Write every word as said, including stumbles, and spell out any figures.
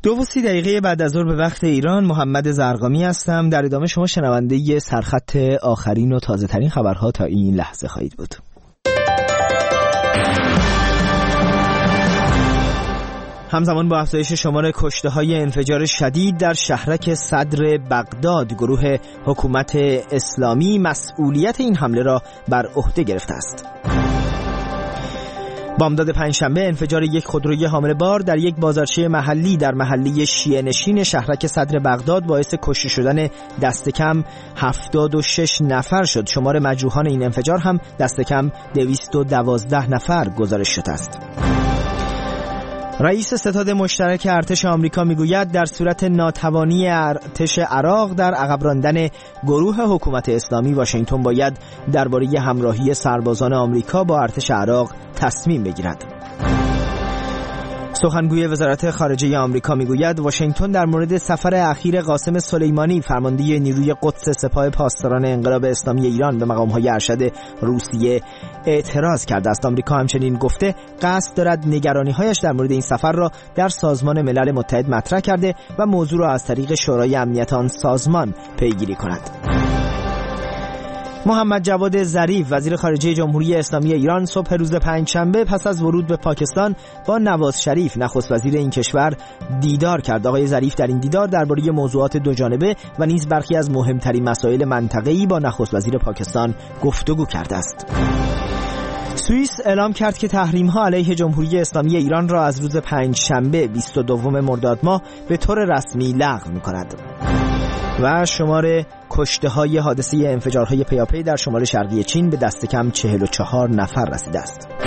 دو و سی دقیقه بعد از ظهر به وقت ایران، محمد زرقامی هستم. در ادامه شما شنونده سرخط آخرین و تازه ترین خبرها تا این لحظه خواهید بود. همزمان با افزایش شمار کشته‌های انفجار شدید در شهرک صدر بغداد، گروه حکومت اسلامی مسئولیت این حمله را بر عهده گرفته است. بامداد پنجشنبه انفجار یک خودروی حامل بار در یک بازارچه محلی در محله شیعه نشین شهرک صدر بغداد باعث کشته شدن دست کم هفتاد و شش نفر شد. شمار مجروحان این انفجار هم دست کم دویست و دوازده نفر گزارش شده است. رئیس ستاد مشترک ارتش آمریکا میگوید در صورت ناتوانی ارتش عراق در عقب راندن گروه حکومت اسلامی، واشنگتن باید درباره همراهی سربازان آمریکا با ارتش عراق تصمیم بگیرد. سخنگوی وزارت خارجه آمریکا میگوید واشنگتن در مورد سفر اخیر قاسم سلیمانی، فرمانده نیروی قدس سپاه پاسداران انقلاب اسلامی ایران، به مقام‌های ارشد روسیه اعتراض کرده است. آمریکا همچنین گفته قصد دارد نگرانی‌هایش در مورد این سفر را در سازمان ملل متحد مطرح کرده و موضوع را از طریق شورای امنیت آن سازمان پیگیری کند. محمد جواد ظریف، وزیر خارجه جمهوری اسلامی ایران، صبح روز پنجشنبه پس از ورود به پاکستان با نواز شریف، نخست وزیر این کشور، دیدار کرد. آقای ظریف در این دیدار درباره موضوعات دوجانبه و نیز برخی از مهمترین مسائل منطقه‌ای با نخست وزیر پاکستان گفتگو کرده است. سوئیس اعلام کرد که تحریم‌ها علیه جمهوری اسلامی ایران را از روز پنجشنبه بیست و دوم مرداد ماه به طور رسمی لغو می‌کند. و شمار کشته‌های حادثه انفجارهای پیاپی در شمال شرقی چین به دست کم چهل و چهار نفر رسیده است.